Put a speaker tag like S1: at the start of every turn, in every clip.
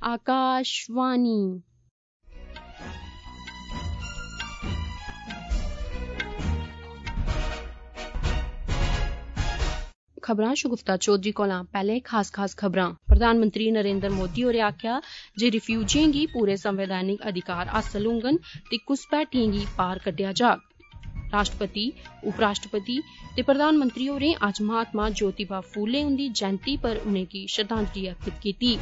S1: आकाशवाणी। खबरां शगुफ्ता चौधरी कोला पैह्ले खास खबरां। प्रधानमंत्री नरेंद्र मोदी होरें आखेआ जे रिफ्यूजिएं गी पूरे संवैधानिक अधिकार हासल होङन ते घुसपैठिएं गी पार कड्ढेआ जाग। राष्ट्रपति, उपराष्ट्रपति ते प्रधानमंत्री होरें अज्ज महात्मा ज्योतिबा फूले हुंदी जयंती पर उनेंगी श्रद्धांजलि अर्पित कीती।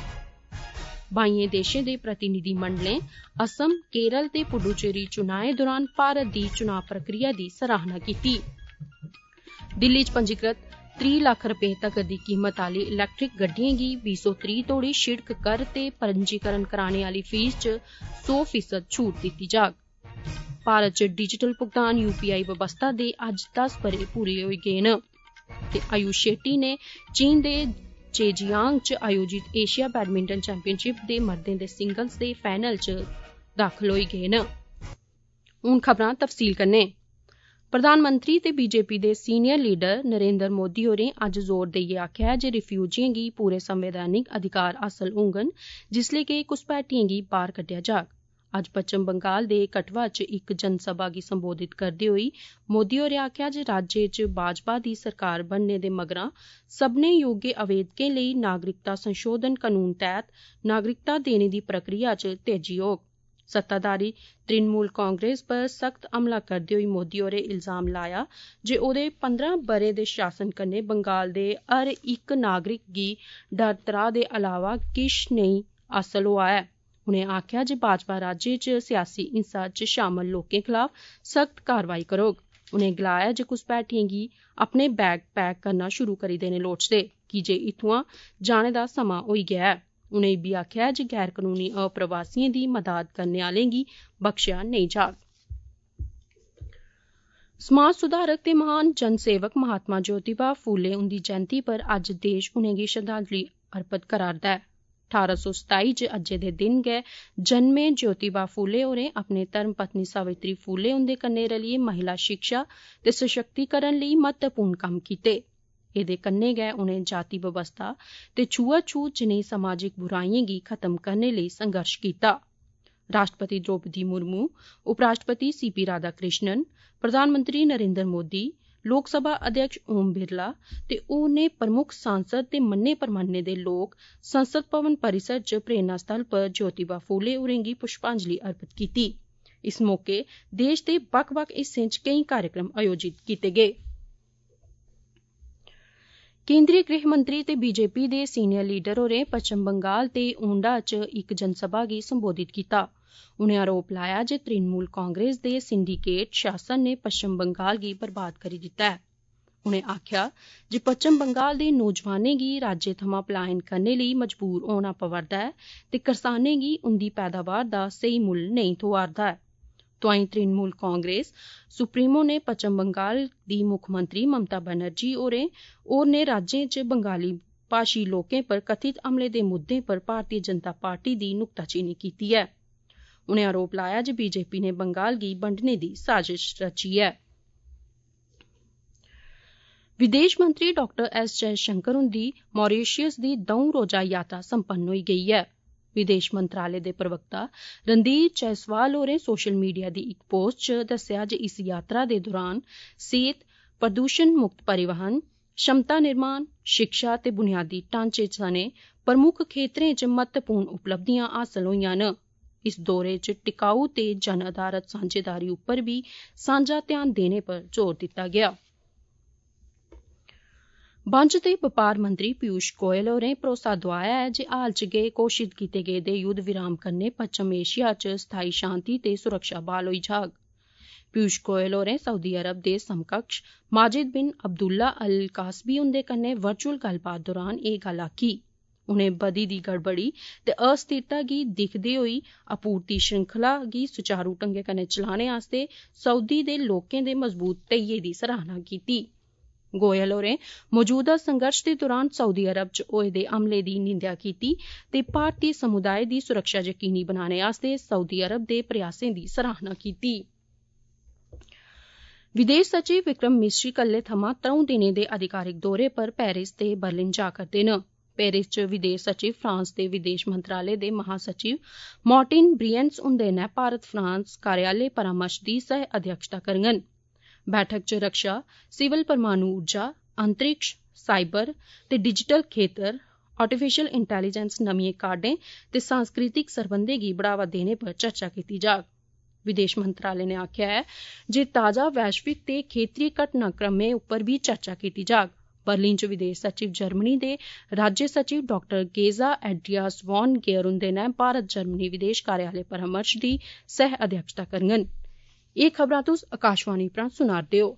S1: 22 देशें दे प्रतिनिधिमंडलें असम, केरल ते पुडुचेरी चुनाएं दौरान भारत दी चुनां प्रक्रिया दी सराहना कीती। दिल्ली च पंजीकृत 30 लाख रपेऽ तगर दी कीमत आह्ली इलैक्ट्रिक गड्डिएं गी 2030 तोड़ी शिड़क कर ते पंजीकरण कराने आह्ली फीस च 100% छूट दित्ती जाग। भारत च डिजिटल भुगतान UPI बवस्था दे अज्ज 10 ब'रे पूरे होई गे न ते आयुष शेट्टी ने चीन दे जेजियांग च आयोजित एशिया बैडमिंटन चैंपियनशिप दे मर्दें दे सिंगल्स दे फाइनल च दाखल होई गे न। हून खबरां तफसील कन्नै। प्रधानमंत्री ते बीजेपी दे सीनियर लीडर नरेंद्र मोदी होरें अज्ज जोर देइयै आखेआ जे रिफ्यूजिएं गी पूरे संवैधानिक अधिकार हासल होङन जिसलै कि घुसपैठिएं गी बाहर कड्ढेआ जाग। अज्ज पच्छम बंगाल दे कठुआ च इक जनसभा गी संबोधित करदे होई मोदी होरें आखेआ जे राज्य च भाजपा दी सरकार बनने दे मगरा सब्भनें योग्य आवेदकें लेई नागरिकता संशोधन कनून तैह्त नागरिकता देने दी प्रक्रिया च तेजी होग। सत्ताधारी तृणमूल कांग्रेस पर सख्त हमला करदे होई मोदी होरें इल्जाम लाया जे ओह्दे 15 ब'रे दे शासन कन्नै बंगाल दे हर इक नागरिक गी डर त्राह् दे अलावा किश नेईं हासल होआ ऐ। उनें आखेआ जे भाजपा राज्य च सियासी हिंसा च शामल लोकें खलाफ सख्त कारवाई करोग। उनें गलाया जे घुसपैठिएं गी अपने बैग पैक करना शुरू करी देने लोड़चदे की जे इत्थुआं जाने दा समां होई गेआ ऐ। उनें इब्बी आखेआ जे गैर कनूनी अप्रवासिएं दी मदाद करने आह्लें गी बख्शेआ नेईं जाग। समाज सुधारक ते महान जनसेवक महात्मा ज्योतिबा फूले हुंदी जयंती पर अज्ज देश उनेंगी श्रद्धांजलि अर्पित करा'रदा ऐ। 1827 च अज्जै दे दिन गै जन्मे ज्योतिबा फूले होरें अपने धर्मपत्नी सावित्री फूले हुंदे कन्नै रलियै महिला शिक्षा ते सशक्तिकरण लेई महत्वपूर्ण कम्म कीते। एह्दे कन्नै गै उनें जाति बवस्था ते छूआछूत जनेही समाजिक बुराइयें गी खत्म करने लेई संघर्श कीता। राष्ट्रपति द्रौपदी मुर्मू, उपराष्ट्रपति CP राधाकृष्णन, प्रधानमंत्री नरेंद्र मोदी, लोकसभा अध्यक्ष ओम बिरला ते होरनें प्रमुख सांसद ते मन्ने परमन्ने दे लोक संसद भवन परिसर च प्रेरणा स्थल पर ज्योतिबा फूले होरें गी पुष्पांजलि अर्पित कीती। इस मौके देश दे बक्ख-बक्ख हिस्सें च केईं कार्यक्रम आयोजित कीते गे। केंद्रीय गृह मंत्री ते बीजेपी दे सीनियर लीडर होरें पच्छम बंगाल ते ओंडा च इक जनसभा गी संबोधित कीता। उनें आरोप लाया जे तृणमूल कांग्रेस दे सिंडिकेट शासन ने पच्छम बंगाल गी बर्बाद करी दित्ता ऐ। उनें आखेआ जे पच्छम बंगाल दे नौजवानें गी राज्य थमां पलायन करने लेई मजबूर होना पवा'रदा ऐ ते करसानें गी उंदी पैदावार दा स्हेई मुल्ल नेईं थ्होआ'रदा ऐ। तोआईं तृणमूल कांग्रेस सुप्रीमो ने पच्छम बंगाल दी मुक्खमंत्री ममता बनर्जी होरें होरनें राज्यें च बंगाली भाशी लोकें पर कथित हमले दे मुद्दें पर भारतीय जनता पार्टी दी नुक्ताचीनी कीती ऐ। उनें आरोप लाया जे बीजेपी ने बंगाल गी बंडने दी साजिश रची ऐ। विदेश मंत्री डॉ. S. जयशंकर हुंदी मॉरीशस दी 2 रोजा यात्रा संपन्न होई गेई ऐ। विदेश मंत्रालय दे प्रवक्ता रणधीर जायसवाल होरें सोशल मीडिया दी इक पोस्ट च दस्सेआ जे इस यात्रा दे दौरान सेहत, प्रदूषण मुक्त परिवहन, क्षमता निर्माण, शिक्षा ते बुनियादी ढांचे सने प्रमुख खेत्तरें च महत्वपूर्ण उपलब्धियां हासल होईयां न। इस दौरे च टिकाऊ ते जन आधारत सांझेदारी उप्पर बी सांझा ध्यान देने पर जोर दित्ता गेआ। बंज ते बपार मंत्री पीयूष गोयल होरें भरोसा दोआया ऐ जे हाल च गै घोषित कीते गेदे युद्ध विराम कन्नै पच्छम एशिया च स्थाई शांति ते सुरक्षा ब्हाल होई जाग। पीयूष गोयल होरें सऊदी अरब दे समकक्ष माजिद बिन अब्दुल्ला अल कासबी हुंदे कन्नै वर्चुअल गल्लबात दौरान एह् गल्ल आखी। उनें बधी दी गड़बड़ी ते अस्थिरता गी दिक्खदे होई आपूर्ति श्रृंखला गी सुचारू ढंगै कन्नै चलाने आस्तै सऊदी दे लोकें दे मजबूत धैर्य दी सराहना कीती। गोयल होरें मौजूदा संघर्ष दे दौरान सऊदी अरब च होए दे हमले दी निंदेआ कीती ते भारतीय समुदाय दी सुरक्षा यकीनी बनाने आस्तै सऊदी अरब दे प्रयासें दी सराहना कीती। विदेश सचिव विक्रम मिस्री कल्लै थमां 3 दिनें दे अधिकारिक दौरे पर पेरिस ते बर्लिन जा करदे न। पेरिस च विदेश सचिव फ्रांस दे विदेश मंत्रालय दे महासचिव मार्टिन ब्रियंट्स हुंदे नै भारत फ्रांस कार्यालय परामर्श दी सह अध्यक्षता करङन। बैठक च रक्षा, सिविल परमाणु ऊर्जा, अंतरिक्ष, साइबर ते डिजिटल खेतर, आर्टिफिशियल इंटेलीजेंस, नमियें काह्डें ते सांस्कृतिक सरबंधें गी बढ़ावा देने पर चर्चा कीती जाग। विदेश मंत्रालय ने आखेआ ऐ जे ताजा वैश्विक ते खेतरी घटनाक्रमें उप्पर बी चर्चा कीती जाग। बर्लिन च विदेश सचिव जर्मनी दे राज्य सचिव डॉ गेजा एड्रियास वॉन गेयर हुंदे नै भारत जर्मनी विदेश कार्यालय परामर्श दी सह अध्यक्षता करङन। एह् खबरां तुस आकाशवाणी परा सुना'रदे ओ।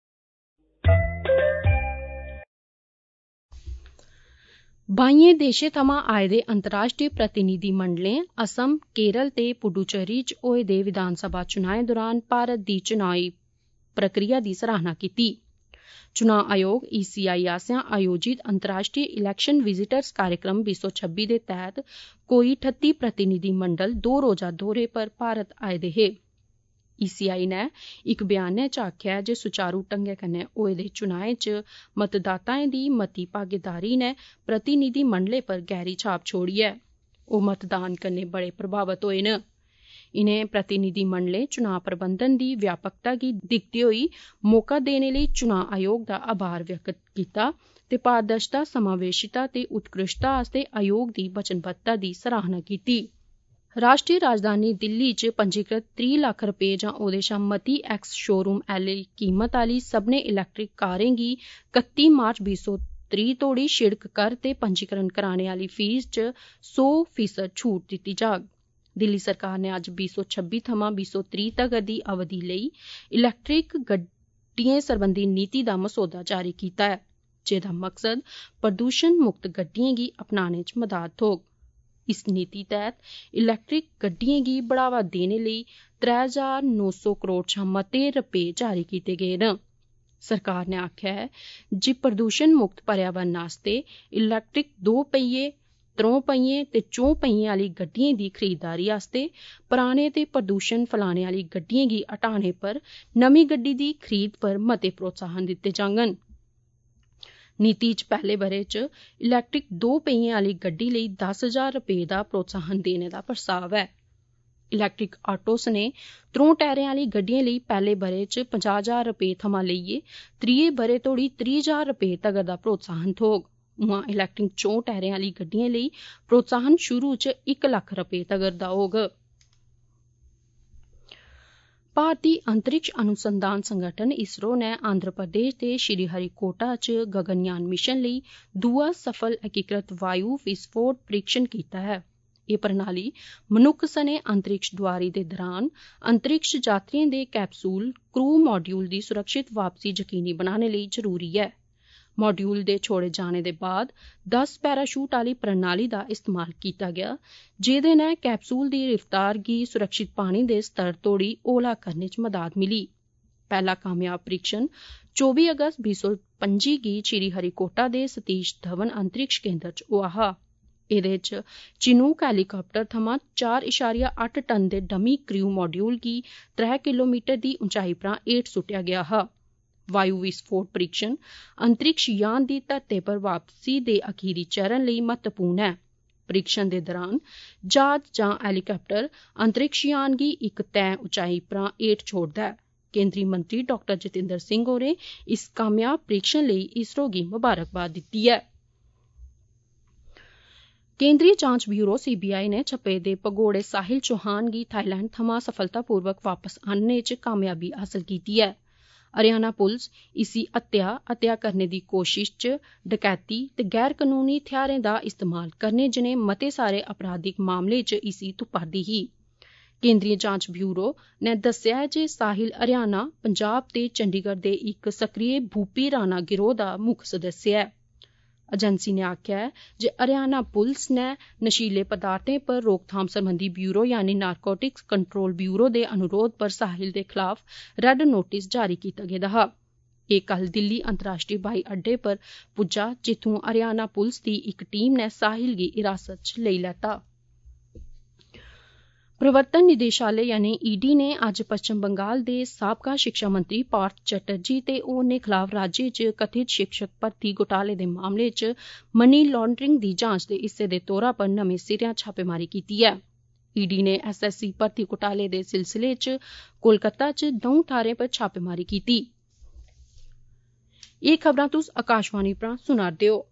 S1: बाइयें देशें थमां आए दे अंतर्राष्ट्रीय प्रतिनिधिमंडलें असम, केरल ते पुडुचेरी च होए दे विधानसभा चुनाएं दौरान भारत दी चुनावी प्रक्रिया दी सराहना कीती। चुनाव आयोग (ECI) आसेआ आयोजित अंतर्राष्ट्रीय इलैक्शन विजिटर्स कार्यक्रम 226 दे तैह्त कोई 38 प्रतिनिधिमंडल 2 रोजा दौरे पर भारत आए दे हे। ECI नै इक बयानै च आखेआ जे सुचारू ढंगै कन्नै होए दे चुनाएं च मतदाताएं दी मती भागीदारी नै प्रतिनिधिमंडलें पर गैह्री छाप छोड़ी ऐ। ओह् मतदान कन्नै बड़े प्रभावत होए न। इनें प्रतिनिधिमंडलें चुनाव प्रबंधन दी व्यापकता गी दिखदे होई मौका देने लेई चुनाव आयोग दा आभार व्यक्त कीता ते पारदर्शिता, समावेशिता ते उत्कृष्टता आस्तै आयोग दी वचनबद्धता दी सराहना कीती। राष्ट्रीय राजधानी दिल्ली च पंजीकृत 30 लक्ख रपेऽ जां ओह्दे शा मती एक्स शोरूम आह्ली कीमत आह्ली सब्भनें इलैक्ट्रिक कारें गी 31 मार्च 2023 तोड़ी शिड़क कर ते पंजीकरण कराने आह्ली फीस च 100% छूट दित्ती जाग। दिल्ली सरकार ने अज्ज 2026 थमां 2030 तगर दी अवधि लेई इलैक्ट्रिक गड्डिएं सरबंधी नीति दा मसौदा जारी कीता ऐ, जेह्दा मकसद प्रदूषण मुक्त गड्डिएं गी अपनाने च मदाद थ्होग। इस नीति तैह्त इलैक्ट्रिक गड्डिएं गी बढ़ावा देने लेई 3,900 करोड़ शा मते रपेऽ जारी कीते गे न। सरकार ने आखेआ ऐ जे प्रदूषण मुक्त पर्यावरण आस्तै इलैक्ट्रिक 2 पहिये, 3 पहिये ते 4 पहियें आह्ली गड्डिएं दी खरीददारी आस्तै पराने ते प्रदूषण फैलाने आह्ली गड्डिएं गी हटाने पर नमीं गड्डी दी खरीद पर मते प्रोत्साहन दित्ते जाङन। नीति च पैह्ले ब'रे च इलैक्ट्रिक 2 पहियें आह्ली गड्डी लेई 10,000 रपेऽ दा प्रोत्साहन देने दा प्रस्ताव ऐ। इलैक्ट्रिक ऑटो सने 3 टायरें आह्ली गड्डिएं लेई पैह्ले ब'रे च 50,000 रपेऽ थमां लेइयै त्रीये ब'रे तोड़ी 30,000 रपेऽ तगर दा प्रोत्साहन थ्होग। उआं इलैक्ट्रिक 4 टायरें आह्ली गड्डिएं लेई प्रोत्साहन शुरू च 1 लक्ख रपेऽ तगर दा होग। भारतीय अंतरिक्ष अनुसंधान संगठन इसरो ने आंध्र प्रदेश दे श्रीहरिकोटा च गगनयान मिशन लेई दूआ सफल एकीकृत वायु विस्फोट परीक्षण कीता ऐ। एह् प्रणाली मनुक्ख सने अंतरिक्ष दुआरी दे दरान अंतरिक्ष यात्रियें दे कैप्सूल क्रू मॉड्यूल दी सुरक्षित वापसी यकीनी बनाने लेई जरूरी ऐ। मॉड्यूल दे छोड़े जाने दे बाद 10 पैराशूट आह्ली प्रणाली दा इस्तेमाल कीता गेआ, जेह्दे नै कैप्सूल दी रफ्तार गी सुरक्षित पानी दे स्तर तोड़ी हौला करने च मदाद मिली। पैह्ला कामयाब परीक्षण 24 अगस्त 2025 गी श्रीहरिकोटा दे सतीश धवन अंतरिक्ष केंद्र च होआ हा। एह्दे च चिनूक हैलीकाप्टर थमां 4.8 टन दे डमी क्रू मॉड्यूल गी 3 किलोमीटर दी ऊंचाई परा हेठ सुट्टेआ गेआ हा। वायु विस्फोट परीक्षण अंतरिक्ष यान दी धरती पर वापसी दे अखीरी चरण लेई महत्वपूर्ण ऐ। परीक्षण दे दरान जहाज जां हैलीकाप्टर अंतरिक्ष यान गी इक तैऽ ऊंचाई परा हेठ छोड़दा ऐ। केंद्री मंत्री डॉ जितेंद्र सिंह होरें इस कामयाब परीक्षण लेई इसरो गी मुबारकबाद दित्ती ऐ। केंद्रीय जांच ब्यूरो CBI ने छप्पे दे भगोड़े साहिल चौहान गी थाईलैंड थमां सफलतापूर्वक वापस आह्नने च कामयाबी हासल कीती ऐ। हरियाणा पुलस इसी हत्या करने दी कोशिश च डकैती ते गैर कनूनी हथियारें दा इस्तेमाल करने जनेह् मते सारे आपराधिक मामलें च इसी तुप्पा'रदी ही। केंद्रीय जांच ब्यूरो ने दस्सेआ ऐ जे साहिल हरियाणा, पंजाब ते चंडीगढ़ दे इक सक्रिय भूपी राणा गिरोह दा मुक्ख सदस्य ऐ। एजेंसी ने आखेआ ऐ जे हरियाणा पुलस ने नशीले पदार्थें पर रोकथाम सरबंधी ब्यूरो यानी नारकोटिक्स कंट्रोल ब्यूरो दे अनुरोध पर साहिल दे खलाफ रेड नोटिस जारी कीता गेदा हा। एह् कल दिल्ली अंतर्राष्ट्रीय ब्हाई अड्डे पर पुज्जा, जित्थुं हरियाणा पुलस दी इक टीम ने साहिल गी हिरासत च लेई लैता। प्रवर्तन निदेशालय यानी ईडी ने अज्ज पश्चिम बंगाल दे साबका शिक्षा मंत्री पार्थ चटर्जी ते होरनें खिलाफ राज्य च कथित शिक्षक भर्ती घोटाले दे मामले च मनी लांडरिंग दी जांच दे हिस्से दे तौरा पर नमें सिरेआ छापेमारी कीती ऐ। ईडी ने एसएससी भर्ती घोटाले दे सिलसिले च कोलकाता च 2 थाह्रें पर छापेमारी कीती। एह् खबरां तुस आकाशवाणी परा सुना'रदे ओ।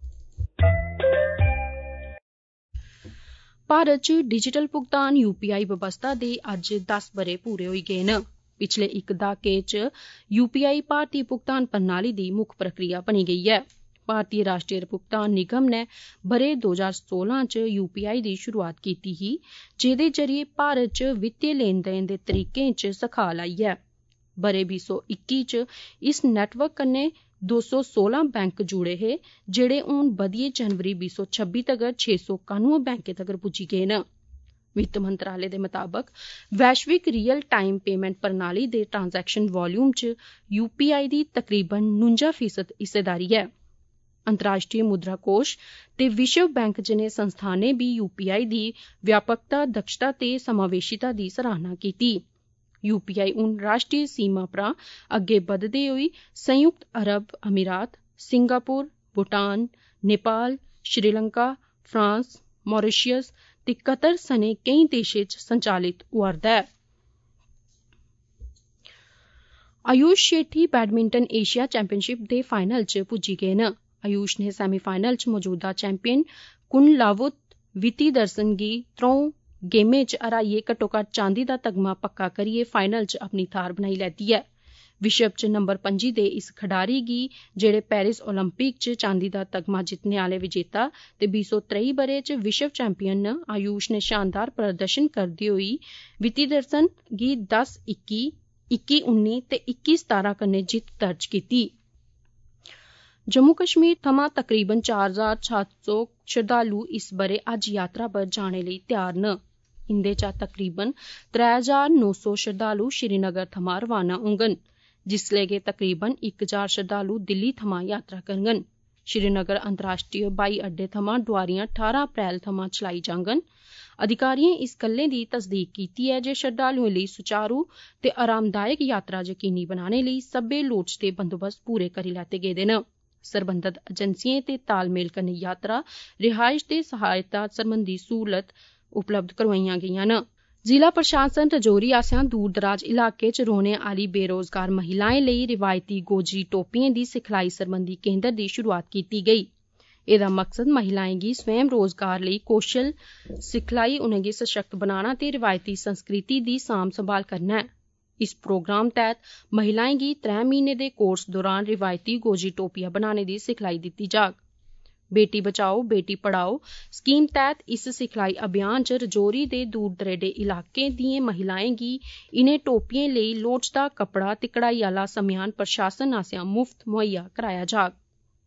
S1: भारत च डिजिटल भुगतान यूपीआई बवस्था दे अज्ज 10 ब'रे पूरे होई गे न। पिछले इक दहाके च यूपीआई भारतीय भुगतान प्रणाली दी मुक्ख प्रक्रिया बनी गेई ऐ। भारतीय राष्ट्रीय भुगतान निगम ने ब'रे 2016 च यूपीआई दी शुरुआत कीती ही, जेह्दे जरिए भारत च वित्तीय लैन देन दे तरीकें च सखाल आई ऐ। ब'रे 2021 च इस नेटवर्क कन्नै 216 बैंक जुड़े हे, जेह्ड़े हून बधियै जनवरी 2026 तगर 691 बैंकें तगर पुज्जी गे न। वित्त मंत्रालय दे मताबक वैश्विक रियल टाइम पेमेंट प्रणाली दे ट्रांजैक्शन वॉल्यूम च यूपीआई दी तकरीबन 49% हिस्सेदारी ऐ। अंतर्राष्ट्रीय मुद्रा कोष ते विश्व बैंक जनेह् संस्थानें बी यूपीआई दी व्यापकता, दक्षता ते समावेशिता दी सराहना कीती। यूपीआई हून राष्ट्रीय सीमा परा अग्गे बधदे होई संयुक्त अरब अमीरात, Singapore, Bhutan, Nepal, Sri Lanka, France, Mauritius ते कतर सने केईं देशें च संचालित होआ'रदा ऐ। Ayush Shetty badminton Asia championship दे फाइनल च पुज्जी गे न। आयुष ने सेमीफाइनल च मौजूदा चैंपियन कुणलावुत विथिदर्सन गी 3 गेमें च हराइयै घट्टोघट्ट चांदी दा तगमा पक्का करियै फाइनल च अपनी थाह्र बनाई लैती ऐ। विश्व च नंबर 5 दे इस खडारी गी, जेह्ड़े पेरिस ओलंपिक च चांदी दा तगमा जित्तने आह्ले विजेता ते 2023 ब'रे च विश्व चैंपियन न, आयुष ने शानदार प्रदर्शन करदे होई विथिदर्सन गी 10-21, 21-19 ते 21-17 कन्नै जित्त दर्ज कीती। जम्मू कश्मीर थमां तकरीबन 4,700 श्रद्धालु इस ब'रे हज यात्रा पर जाने लेई त्यार न। इंदे चा तकरीबन 3,900 श्रद्धालु श्रीनगर थमां रवाना होङन, जिसलै के तकरीबन 1,000 श्रद्धालु दिल्ली थमां यात्रा करङन। श्रीनगर अंतर्राष्ट्रीय ब्हाई अड्डे थमां डोआरियां 18 अप्रैल थमां चलाई जाङन। अधिकारियें इस गल्लै दी तसदीक कीती ऐ जे श्रद्धालुएं लेई सुचारू ते आरामदायक यात्रा यकीनी बनाने लेई सब्बै लोड़चदे बंदोबस्त पूरे करी लैते गेदे न। सरबंधत एजेंसियें ते तालमेल कन्नै यात्रा, रिहायश ते सहायता सरबंधी सहूलत उपलब्ध करोआइयां गेइयां न। जिला प्रशासन रजौरी आसेआ दूर दराज इलाके च रौह्ने आह्ली बेरोजगार महिलाएं लेई रिवायती गोजरी टोपिएं दी सिखलाई सरबंधी केंद्र दी शुरुआत कीती गेई। एह्दा मकसद महिलाएं गी स्वयं रोजगार लेई कौशल सिखलाई, उनेंगी सशक्त बनाना ते रिवायती संस्कृति दी सांभ संभाल करना ऐ। इस प्रोग्राम तैह्त महिलाएं गी 3 म्हीने दे कोर्स दौरान रिवायती गोजरी टोपियां बनाने दी सिखलाई दित्ती जाग। बेटी बचाओ बेटी पढ़ाओ स्कीम तैह्त इस सिखलाई अभियान च रजौरी दे दूर दरेडे इलाकें दिएं महिलाएं गी इनें टोपिएं लेई लोड़चदा कपड़ा ते कढ़ाई आह्ला समेयान प्रशासन आसेआ मुफ्त मुहैया कराया जाग।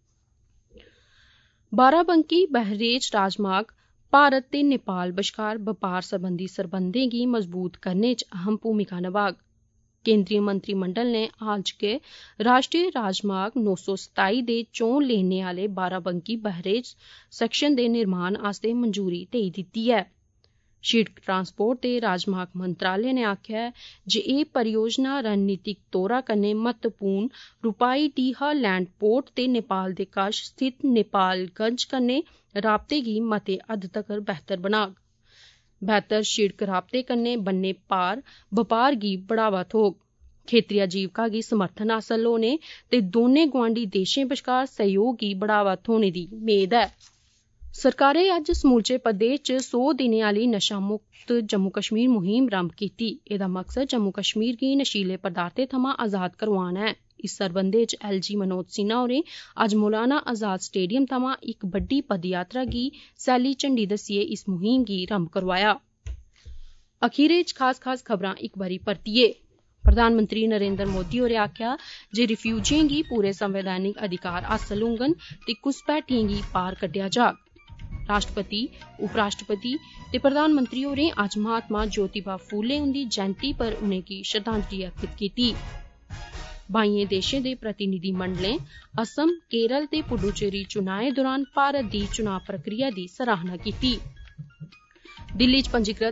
S1: बाराबंकी बहरेज राजमार्ग भारत ते नेपाल बश्कार बपार सरबंधी सरबंधें गी मजबूत करने च अहम भूमिका निभाग। केंद्रीय मंत्रिमंडल ने हाल च गै राष्ट्रीय राजमार्ग 927 दे 4 लेनें आह्ले बाराबंकी बहरेज सैक्शन दे निर्माण आस्तै मंजूरी देई दित्ती ऐ। शिड़क ट्रांसपोर्ट ते राजमार्ग मंत्रालय ने आखेआ ऐ जे एह् परियोजना रणनीतिक तौरा कन्नै महत्वपूर्ण रूपाई डीहा लैंड पोर्ट ते नेपाल दे कश स्थित नेपालगंज कन्नै राबते गी मते हद्द तगर बेह्तर बनाग। बेह्तर शिड़क राबते कन्नै बन्ने पार बपार गी बढ़ावा थ्होग, खेतरी आजीविका गी समर्थन हासल होने ते दौनें गुआंढी देशें बश्कार सैह्योग गी बढ़ावा थ्होने दी मेद ऐ। सरकारै अज्ज समूलचे प्रदेश च 100 दिनें आह्ली नशा मुक्त जम्मू कश्मीर मुहिम रंभ कीती। एह्दा मकसद जम्मू कश्मीर गी नशीले पदार्थें थमां आजाद करोआना ऐ। इस सरबंधै च एलजी मनोज सिन्हा होरें अज्ज मौलाना आजाद स्टेडियम थमां इक बड्डी पदयात्रा गी सैली झंडी दस्सियै इस मुहिम गी रंभ करोआया। अखीरै च खास खबरां इक बारी परतियै। प्रधानमंत्री नरेंद्र मोदी होरें आखेआ जे रिफ्यूजिएं गी पूरे संवैधानिक अधिकार हासल होङन ते घुसपैठिएं गी पार कड्ढेआ जाग। राष्ट्रपति, उपराष्ट्रपति ते प्रधानमंत्री होरें अज्ज महात्मा ज्योतिबा फूले हुंदी जयंती पर उनेंगी श्रद्धांजलि अर्पित कीती। बाइयें देशें दे प्रतिनिधिमंडलें असम, केरल ते पुडुचेरी चुनाएं दौरान भारत दी चुनां प्रक्रिया दी सराहना कीती। दिल्ली च पंजीकृत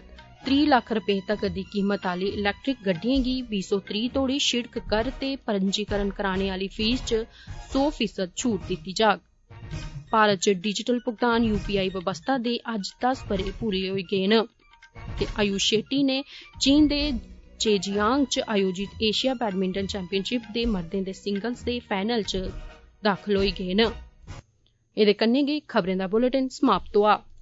S1: 30 लाख रपे तक दी कीमत आली इलैक्ट्रिक गड्डियें गी 2030 तोड़ी शिड़क कर ते पंजीकरण कराने आली फीस च 100% छूट दित्ती जाग। भारत च डिजिटल भुगतान UPI व्यवस्था दे अज्ज 10 ब'रे पूरे होई गे न ते आयुष शेट्टी ने चीन दे जेजियांग च आयोजित एशिया बैडमिंटन चैंपियनशिप दे मर्दें दे सिंगल्स दे फाइनल च दाखल होई गे न। एह्दे कन्नै गै खबरें दा बुलेटिन समाप्त होआ।